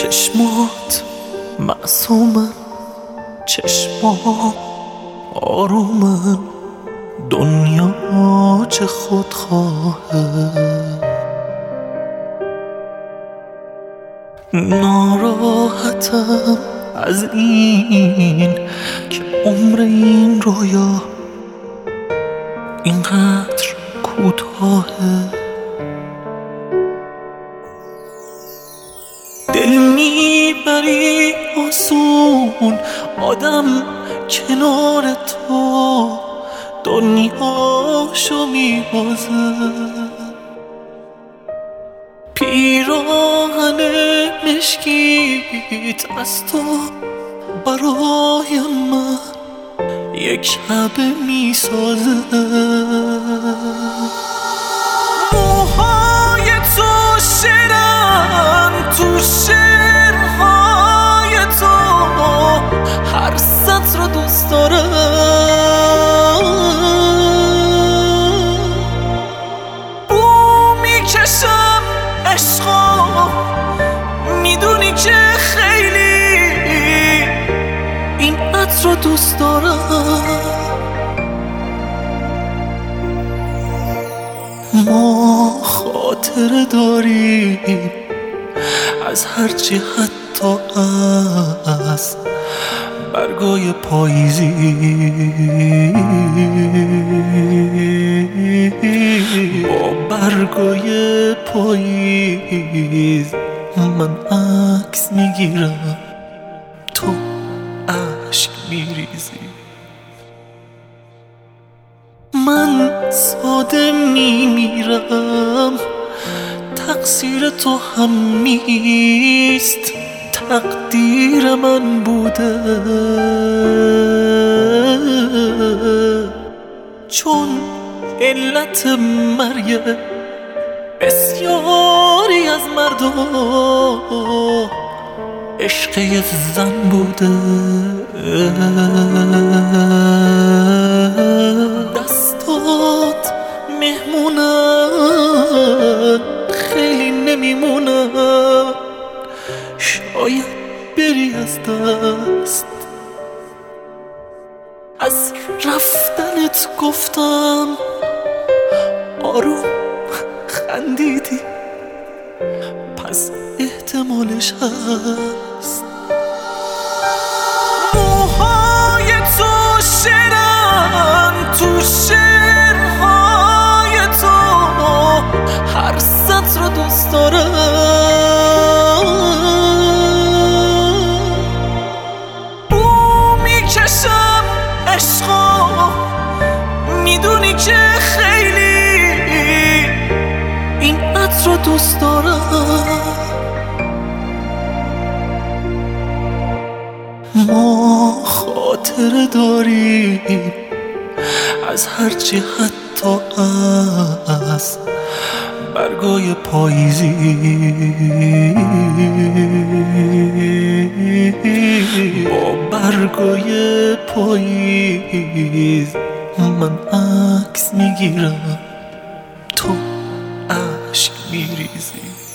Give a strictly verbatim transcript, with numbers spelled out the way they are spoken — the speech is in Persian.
چشمات معصومن، چشمات آرومن، دنیا چه خودخواهه. ناراحتم از این که عمر این رویا اینقدر کوتاهه. دل میبری آسون آدم کنار تو دنیاشو میبازه. پیراهن مشکیت از تو برای من یک شب میسازه. موهای تو شیرن تو شعرهای تو، هر سطر رو دوست دارم. بو میکشم عشقا، میدونی که خیلی این عطر رو دوست دارم. ما خاطره داریم از هرچی، حتی از برگای پاییزی. با برگای پاییز من عکس میگیرم، تو اشک میریزی. من ساده میمیرم، تقصیر تو هم نیست، تقدیر من بوده. چون علت مرگ بسیاری از مردم عشق یه زن بوده. دستات مهمونن، خیلی نمیمونن، شاید بری از دست. از رفتنت گفتم آروم خندیدی، پس احتمالش هست. موهای تو شیرن تو شعرهای تو، هر سطر رو دوست دارم. بو میکشم عشقا، میدونی که خیلی این عطر رو دوست دارم. ما خاطره داریم از هرچی، حتی از برگای پاییزی. با برگای پاییز من عکس میگیرم، تو اشک میریزی.